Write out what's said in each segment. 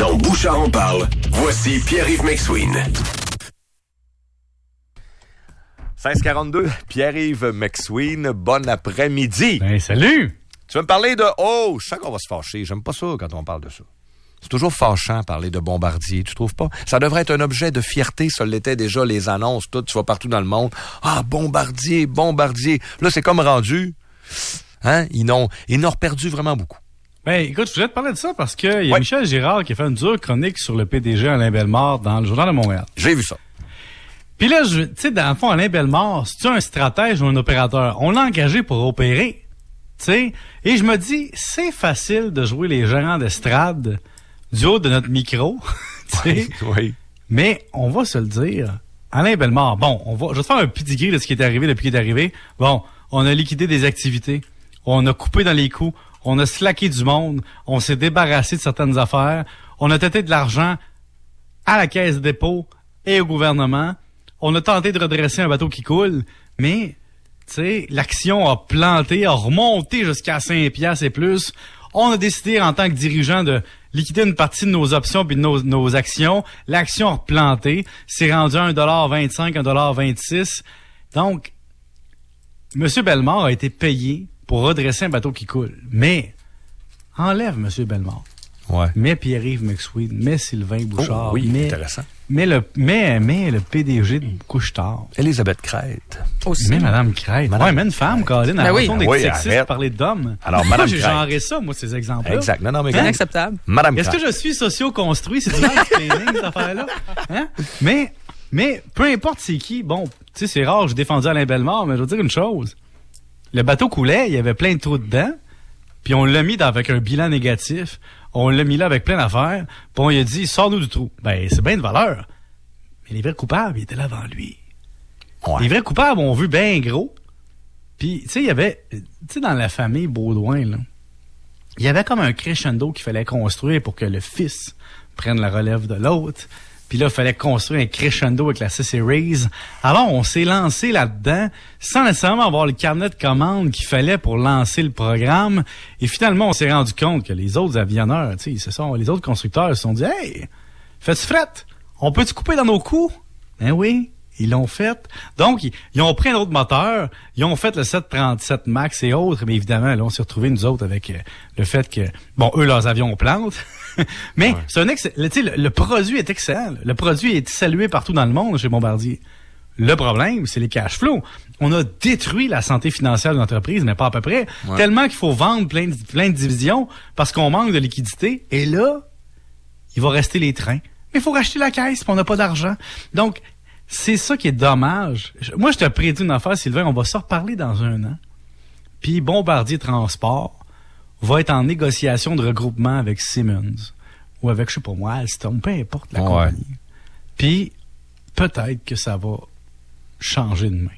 Dans Bouchard en parle, voici Pierre-Yves McSween. 16h42, Pierre-Yves McSween, bon après-midi. Ben, salut! Tu vas me parler de... Oh, je sais qu'on va se fâcher. J'aime pas ça quand on parle de ça. C'est toujours fâchant parler de Bombardier, tu trouves pas? Ça devrait être un objet de fierté, ça l'était déjà, les annonces, tout, tu vas partout dans le monde. Ah, Bombardier. Là, c'est comme rendu. Hein? Ils n'ont perdu vraiment beaucoup. Ben, écoute, je voulais te parler de ça parce que y a Michel Girard qui a fait une dure chronique sur le PDG Alain Bellemare dans le Journal de Montréal. J'ai vu ça. Puis là, tu sais, dans le fond, Alain Bellemare, c'est-tu un stratège ou un opérateur? On l'a engagé pour opérer, tu sais. Et je me dis, c'est facile de jouer les gérants d'estrade du haut de notre micro, tu sais. Oui. Mais on va se le dire, Alain Bellemare, je vais te faire un pedigree de ce qui est arrivé depuis qu'il est arrivé. Bon, on a liquidé des activités, on a coupé dans les coûts, on a slacké du monde, on s'est débarrassé de certaines affaires, on a têté de l'argent à la caisse de dépôt et au gouvernement, on a tenté de redresser un bateau qui coule, mais, tu sais, l'action a planté, a remonté jusqu'à 5 piastres et plus. On a décidé en tant que dirigeant de liquider une partie de nos options puis de nos actions. L'action a replanté. C'est rendu à 1,25 1,26 Donc, M. Bellemare a été payé pour redresser un bateau qui coule. Mais, enlève M. Bellemare. Ouais. Mets Pierre-Yves McSween, mets Sylvain Bouchard. Intéressant. Mais le PDG de Couche-Tard. Elisabeth Crête. Aussi. Mais Mme Crête. Ouais, mais une femme, Colin, à la façon d'être sexiste, parler d'hommes. Alors, Mme Crête. J'ai genré ça, moi, ces exemples-là. Exact. Non, mais inacceptable. Mme Est-ce Crête. que je suis socio-construit? C'est du mansplaining, cette affaire-là? Hein? Mais, peu importe c'est qui, bon, tu sais, c'est rare, j'ai défendu Alain Bellemare, mais je veux dire une chose. Le bateau coulait, il y avait plein de trous dedans, puis on l'a mis avec un bilan négatif. On l'a mis là avec plein d'affaires. Puis on lui a dit, sors-nous du trou. Ben, c'est bien de valeur. Mais les vrais coupables, ils étaient là avant lui. Ouais. Les vrais coupables ont vu bien gros. Puis, tu sais, il y avait... Tu sais, dans la famille Baudouin, là, il y avait comme un crescendo qu'il fallait construire pour que le fils prenne la relève de l'autre. Puis là, il fallait construire un crescendo avec la C-Series. Alors, on s'est lancé là-dedans sans nécessairement avoir le carnet de commandes qu'il fallait pour lancer le programme. Et finalement, on s'est rendu compte que les autres avionneurs, tu sais, les autres constructeurs se sont dit « Hey, fais-tu fret? On peut-tu couper dans nos coûts? » Ben oui, ils l'ont fait. Donc, ils ont pris un autre moteur, ils ont fait le 737 MAX et autres, mais évidemment, là, on s'est retrouvés, nous autres, avec le fait que, bon, eux, leurs avions plantent. Mais c'est un le produit est excellent. Le produit est salué partout dans le monde chez Bombardier. Le problème, c'est les cash flows. On a détruit la santé financière de l'entreprise, mais pas à peu près. Ouais. Tellement qu'il faut vendre plein de divisions parce qu'on manque de liquidité. Et là, il va rester les trains. Mais il faut racheter la caisse, puis on n'a pas d'argent. Donc, c'est ça qui est dommage. Moi, je te prédis une affaire, Sylvain, on va se reparler dans 1 an. Puis Bombardier Transport va être en négociation de regroupement avec Siemens ou avec, je sais pas moi, Alstom, peu importe la compagnie. Puis, peut-être que ça va changer de main.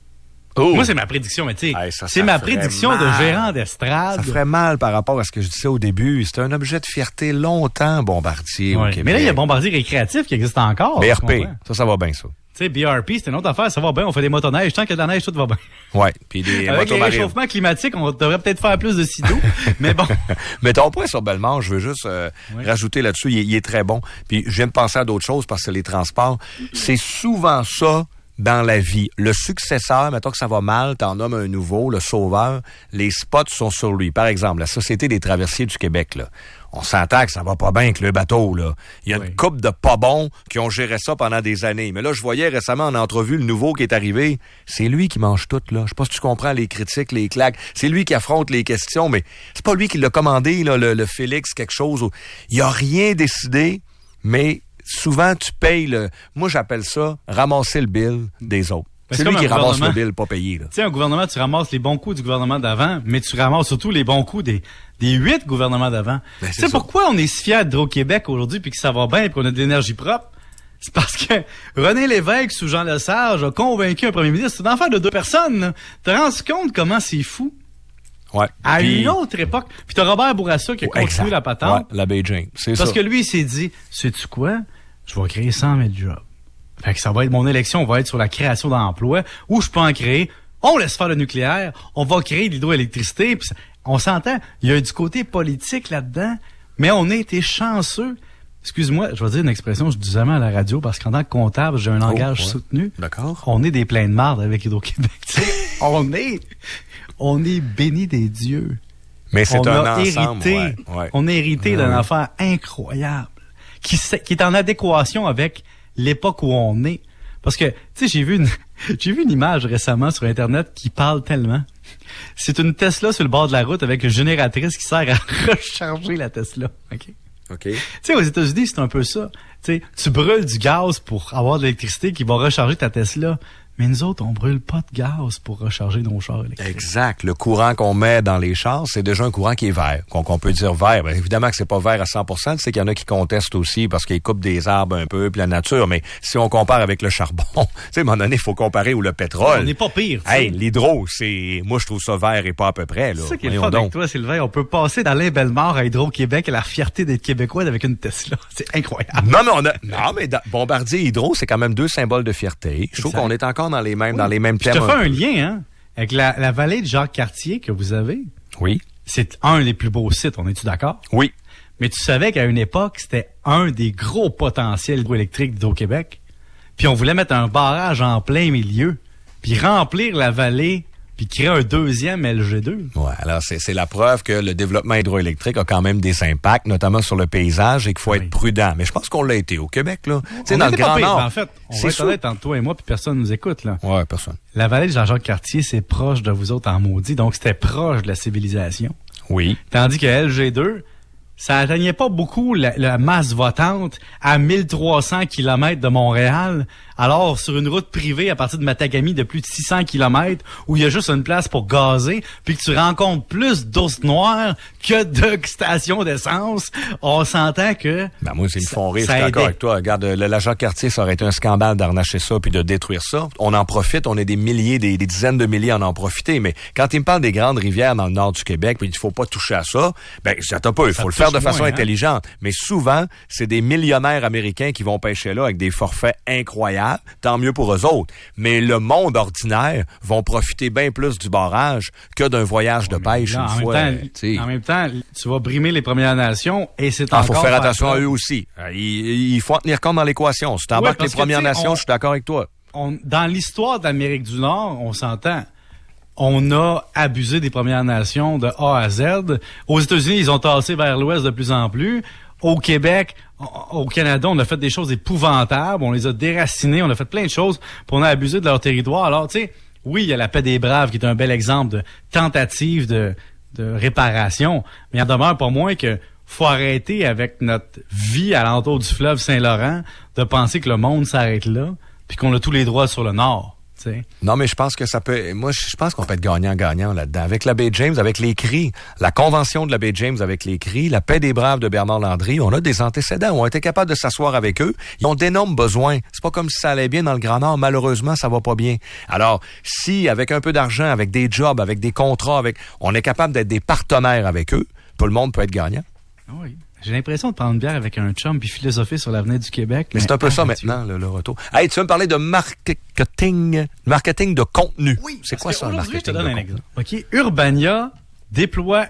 Oh. Moi, c'est ma prédiction, mais tu sais, c'est ma prédiction de gérant d'estrade. Ça ferait mal par rapport à ce que je disais au début. C'était un objet de fierté longtemps, Bombardier, au Québec. Mais là, il y a Bombardier récréatif qui existe encore. BRP, ça va bien, ça. Tu sais, BRP, c'est une autre affaire, ça va bien, on fait des motoneiges, tant qu'il y a de la neige, tout va bien. Ouais, puis des avec les motomarines. réchauffements climatiques, on devrait peut-être faire plus de sido, mais bon. Mais ton point sur Bellemare, je veux juste rajouter là-dessus, il est très bon. Puis je viens de penser à d'autres choses parce que les transports, c'est souvent ça dans la vie. Le successeur, mettons que ça va mal, t'en nommes un nouveau, le sauveur, les spots sont sur lui. Par exemple, la Société des traversiers du Québec, là. On s'entend que ça va pas bien avec le bateau, là. Il y a une couple de pas bons qui ont géré ça pendant des années. Mais là, je voyais récemment en entrevue le nouveau qui est arrivé. C'est lui qui mange tout, là. Je sais pas si tu comprends les critiques, les claques. C'est lui qui affronte les questions, mais c'est pas lui qui l'a commandé, là, le Félix, quelque chose. Il a rien décidé, mais souvent, tu payes moi, j'appelle ça ramasser le bill des autres. C'est lui qui ramasse le bill, pas payé. Tu sais, un gouvernement, tu ramasses les bons coups du gouvernement d'avant, mais tu ramasses surtout les bons coups des 8 gouvernements d'avant. Tu sais pourquoi on est si fiers d'Hydro-Québec aujourd'hui puis que ça va bien et qu'on a de l'énergie propre? C'est parce que René Lévesque, sous Jean Lesage, a convaincu un premier ministre. C'est une affaire de 2 personnes. Tu te rends compte comment c'est fou? Ouais. À une autre époque. Puis t'as Robert Bourassa qui a continué la patente. Ouais, la Bay James. C'est parce ça. que lui, il s'est dit, sais-tu quoi? Je vais créer 100 000 jobs. Fait que ça va être, mon élection va être sur la création d'emplois, où je peux en créer. On laisse faire le nucléaire, on va créer de l'hydroélectricité, puis on s'entend, il y a du côté politique là-dedans, mais on a été chanceux. excuse-moi, je vais dire une expression que je dis jamais à la radio parce qu'en tant que comptable, j'ai un langage soutenu. D'accord. On est des pleins de marde avec Hydro-Québec. on est bénis des dieux. Mais c'est un ensemble. On a hérité d'une affaire incroyable qui est en adéquation avec l'époque où on est. Parce que, tu sais, j'ai vu une image récemment sur Internet qui parle tellement. C'est une Tesla sur le bord de la route avec une génératrice qui sert à recharger la Tesla. OK? Tu sais, aux États-Unis, c'est un peu ça. Tu sais, tu brûles du gaz pour avoir de l'électricité qui va recharger ta Tesla. Mais nous autres, on brûle pas de gaz pour recharger nos chars électriques. Exact. Le courant qu'on met dans les chars, c'est déjà un courant qui est vert. Qu'on peut dire vert. Bien, évidemment que c'est pas vert à 100%. Tu sais qu'il y en a qui contestent aussi parce qu'ils coupent des arbres un peu, puis la nature. Mais si on compare avec le charbon, tu sais, à un moment donné, il faut comparer ou le pétrole. On n'est pas pire. Hey, l'hydro, moi, je trouve ça vert et pas à peu près, là. C'est ça qui est le fun avec toi, Sylvain. On peut passer d'Alain Bellemare à Hydro-Québec et la fierté d'être québécois avec une Tesla. C'est incroyable. Non, mais Bombardier et Hydro, c'est quand même deux symboles de fierté. Je trouve qu'on est encore dans les mêmes thèmes. Je te fais un lien, hein, avec la vallée de Jacques-Cartier que vous avez. Oui. C'est un des plus beaux sites, on est-tu d'accord? Oui. Mais tu savais qu'à une époque, c'était un des gros potentiels hydroélectriques d'Hydro-Québec. Puis on voulait mettre un barrage en plein milieu, puis remplir la vallée, puis créer un deuxième LG2. Ouais, alors c'est la preuve que le développement hydroélectrique a quand même des impacts, notamment sur le paysage, et qu'il faut être prudent. Mais je pense qu'on l'a été au Québec, là. Tu sais, dans le Grand Nord. En fait, on va être honnête entre toi et moi, puis personne nous écoute, là. Ouais, personne. La vallée de Jean-Jacques-Cartier, c'est proche de vous autres en maudit, donc c'était proche de la civilisation. Oui. Tandis que LG2, ça atteignait pas beaucoup la masse votante à 1300 km de Montréal. Alors, sur une route privée à partir de Matagami de plus de 600 km, où il y a juste une place pour gazer, puis que tu rencontres plus d'ours noirs que de stations d'essence, on s'entend que... Ben moi, c'est le fond rire, je suis d'accord avec toi. Regarde, la Jacques-Cartier, ça aurait été un scandale d'arnacher ça puis de détruire ça. On en profite, on est des milliers, des dizaines de milliers à en profiter, mais quand il me parle des grandes rivières dans le nord du Québec, puis il faut pas toucher à ça, ben j'attends pas, il faut le faire de façon intelligente. Mais souvent, c'est des millionnaires américains qui vont pêcher là avec des forfaits incroyables. Tant mieux pour eux autres. Mais le monde ordinaire vont profiter bien plus du barrage que d'un voyage de pêche une fois. En même temps, tu vas brimer les Premières Nations et c'est encore... Il faut faire attention à eux aussi. Il faut en tenir compte dans l'équation. Si tu embarques les Premières Nations, je suis d'accord avec toi. Dans l'histoire d'Amérique du Nord, on s'entend... On a abusé des Premières Nations de A à Z. Aux États-Unis, ils ont tassé vers l'ouest de plus en plus. Au Québec, au Canada, on a fait des choses épouvantables. On les a déracinés. On a fait plein de choses. Puis on a abusé de leur territoire. Alors, tu sais, oui, il y a la paix des braves qui est un bel exemple de tentative de réparation. Mais il en demeure pas moins que faut arrêter avec notre vie alentour du fleuve Saint-Laurent de penser que le monde s'arrête là puis qu'on a tous les droits sur le Nord. T'sais. Non, mais je pense que ça peut... Moi, je pense qu'on peut être gagnant-gagnant là-dedans. Avec la baie James, avec les cris, la convention de la baie James avec les cris, la paix des braves de Bernard Landry, on a des antécédents. On a été capable de s'asseoir avec eux. Ils ont d'énormes besoins. C'est pas comme si ça allait bien dans le Grand Nord. Malheureusement, ça va pas bien. Alors, si, avec un peu d'argent, avec des jobs, avec des contrats, on est capable d'être des partenaires avec eux, tout le monde peut être gagnant. Oui. J'ai l'impression de prendre une bière avec un chum puis philosopher sur l'avenir du Québec. Mais c'est un peu ça maintenant, le retour. Hey, tu veux me parler de marketing de contenu. Oui. C'est quoi ça, le marketing je te donne un exemple. OK. Urbania déploie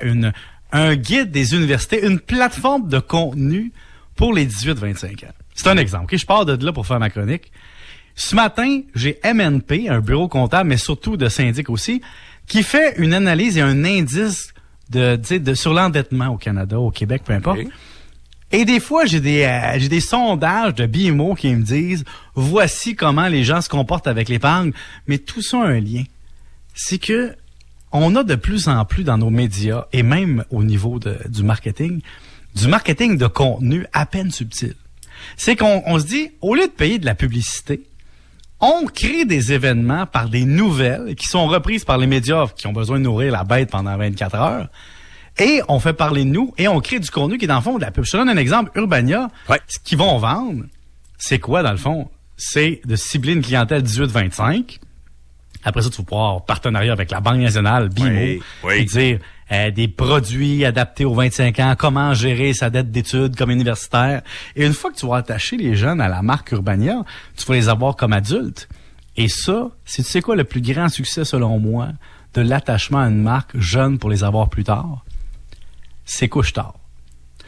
un guide des universités, une plateforme de contenu pour les 18-25 ans. C'est un exemple. OK. Je pars de là pour faire ma chronique. Ce matin, j'ai MNP, un bureau comptable, mais surtout de syndic aussi, qui fait une analyse et un indice sur l'endettement au Canada, au Québec, peu importe. Okay. Et des fois, j'ai des sondages de BMO qui me disent voici comment les gens se comportent avec l'épargne, mais tout ça a un lien. C'est que on a de plus en plus dans nos médias et même au niveau du marketing de contenu à peine subtil. C'est qu'on se dit au lieu de payer de la publicité, on crée des événements par des nouvelles qui sont reprises par les médias qui ont besoin de nourrir la bête pendant 24 heures. Et on fait parler de nous et on crée du contenu qui est dans le fond de la pub. Je te donne un exemple. Urbania, ce qu'ils vont vendre, c'est quoi dans le fond? C'est de cibler une clientèle 18-25. Après ça, tu vas pouvoir avoir partenariat avec la Banque nationale, BMO, et dire des produits adaptés aux 25 ans, comment gérer sa dette d'études comme universitaire. Et une fois que tu vas attacher les jeunes à la marque Urbania, tu vas les avoir comme adultes. Et ça, tu sais quoi le plus grand succès selon moi de l'attachement à une marque jeune pour les avoir plus tard? C'est Couche-Tard.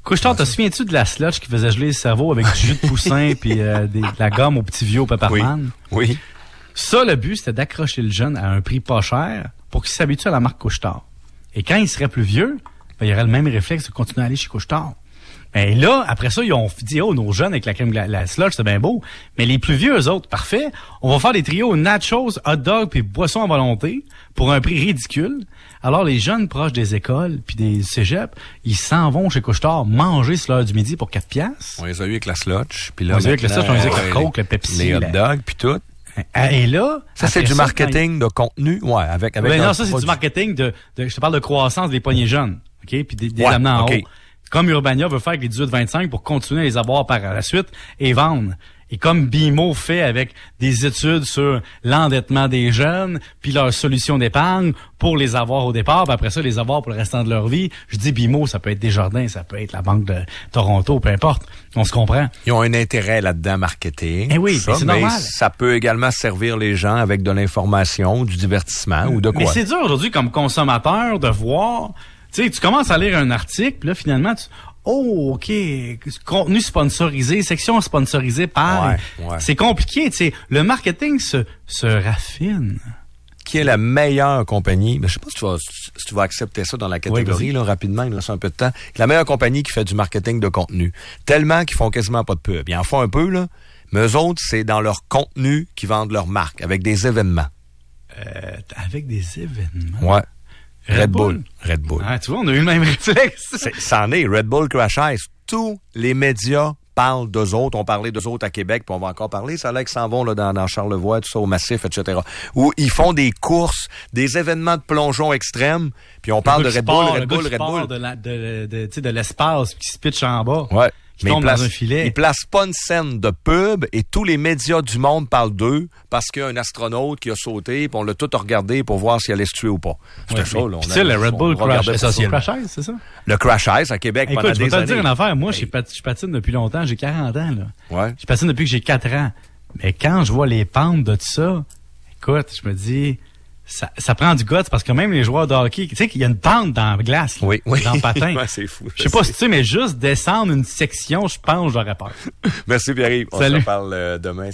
Couche-tard, te souviens-tu de la slotch qui faisait geler le cerveau avec du jus de poussin puis de la gomme au petit vieux au Pepperman? Oui. Ça, le but, c'était d'accrocher le jeune à un prix pas cher pour qu'il s'habitue à la marque Couche-tard. Et quand il serait plus vieux, il y aurait le même réflexe de continuer à aller chez Couche-tard. Et là, après ça, ils ont dit, nos jeunes avec la crème, la slotch, c'est bien beau. Mais les plus vieux, eux autres, parfait. On va faire des trios nachos, hot dog puis boissons à volonté pour un prix ridicule. Alors, les jeunes proches des écoles puis des cégeps, ils s'en vont chez Couche-tard manger sur l'heure du midi pour 4 piastres. On les a eu avec la slotch. Puis là, on les a eu avec la slotch, on les a eu avec la Coke, le Pepsi. Les hot dogs, puis tout. Et là... Ça, c'est du marketing de contenu? Ouais, avec non, ça, c'est du marketing je te parle de croissance des poignées jeunes. OK? Puis des amener en haut. Comme Urbania veut faire avec les 18-25 pour continuer à les avoir par la suite et vendre. Et comme BMO fait avec des études sur l'endettement des jeunes, puis leur solution d'épargne pour les avoir au départ, puis après ça, les avoir pour le restant de leur vie. Je dis BMO, ça peut être Desjardins, ça peut être la Banque de Toronto, peu importe. On se comprend. Ils ont un intérêt là-dedans, marketing. Eh oui, c'est normal. Ça peut également servir les gens avec de l'information, du divertissement ou de quoi. Mais c'est dur aujourd'hui comme consommateur de voir... Tu sais, tu commences à lire un article, puis là, finalement, OK, contenu sponsorisé, section sponsorisée par... Ouais. C'est compliqué, tu sais. Le marketing se raffine. Qui est la meilleure compagnie? Mais je sais pas si tu vas accepter ça dans la catégorie, là, rapidement, il reste un peu de temps. La meilleure compagnie qui fait du marketing de contenu. Tellement qu'ils font quasiment pas de pub. Ils en font un peu, là, mais eux autres, c'est dans leur contenu qu'ils vendent leur marque, avec des événements. Avec des événements? Ouais. Red Bull. Ah, tu vois, on a eu le même réflexe. Ça en est. Red Bull Crash Ice. Tous les médias parlent d'eux autres. On parlait d'eux autres à Québec, puis on va encore parler. Ça là qu'ils s'en vont là, dans Charlevoix, tout ça, au Massif, etc. Où ils font des courses, des événements de plongeon extrêmes, puis on parle de Red Bull. De l'espace, qui se pitch en bas. Ouais. Mais dans un filet. Ils placent pas une scène de pub et tous les médias du monde parlent d'eux parce qu'il y a un astronaute qui a sauté puis on l'a tout regardé pour voir s'il allait se tuer ou pas. C'était ça, là. C'est le Red Bull Crash Ice, c'est ça? Le Crash Ice à Québec pendant des années. Écoute, je vais te dire une affaire. Moi, je patine depuis longtemps. J'ai 40 ans, là. Ouais. Je patine depuis que j'ai 4 ans. Mais quand je vois les pentes de tout ça, écoute, je me dis... Ça prend du guts parce que même les joueurs de hockey, tu sais qu'il y a une pente dans la glace, oui. dans le patin. Ouais, c'est fou. Je sais pas si tu sais, mais juste descendre une section, je pense, j'aurais peur. Merci Pierre-Yves. On se reparle demain.